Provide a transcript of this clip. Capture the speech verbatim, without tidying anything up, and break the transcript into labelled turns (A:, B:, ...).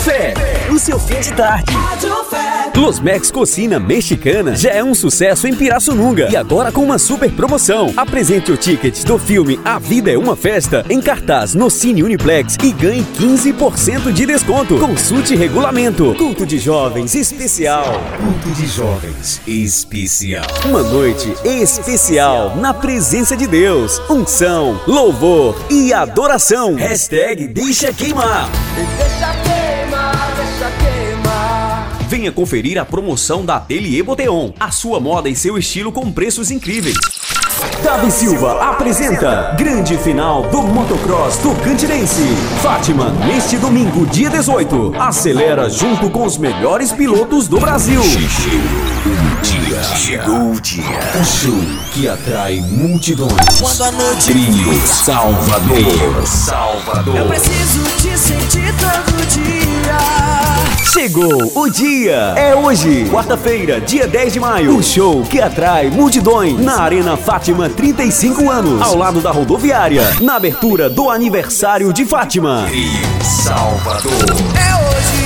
A: Fé, o seu fim de tarde. Los Mex Cocina Mexicana já é um sucesso em Pirassununga e agora com uma super promoção. Apresente o ticket do filme A Vida é uma Festa em cartaz no Cine Uniplex e ganhe quinze por cento de desconto. Consulte regulamento. Culto de Jovens especial.
B: Culto de Jovens especial.
A: Uma noite especial na presença de Deus. Unção, louvor e adoração. Hashtag Deixa Queimar.
C: Deixa queimar, deixa queimar.
A: Venha conferir a promoção da Ateliê Boteon. A sua moda e seu estilo com preços incríveis. Davi Silva apresenta Grande Final do Motocross Tocantinense. Fátima, neste domingo, dia dezoito. Acelera junto com os melhores pilotos do Brasil.
B: Chegou o dia. Um show que atrai multidões.
C: Quando a noite
B: Trio Salvador. Salvador.
C: eu preciso te sentir todo dia.
A: Chegou o dia! É hoje, quarta-feira, dia dez de maio. O show que atrai multidões na Arena Fátima, trinta e cinco anos, ao lado da rodoviária, na abertura do aniversário de Fátima.
B: Trio Salvador.
C: É hoje.